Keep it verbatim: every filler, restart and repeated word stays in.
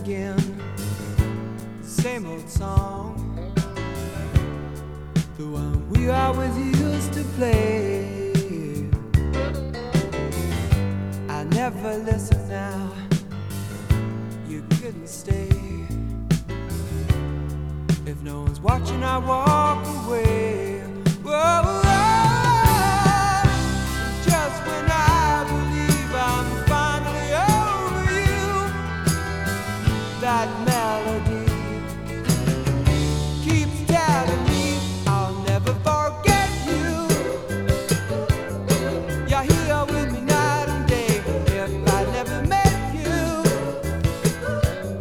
again. Same old song, the one we always used to play. I never listen now, you couldn't stay. If no one's watching, I walk away. Whoa, whoa. Just when I believe I'm finally over you, that melody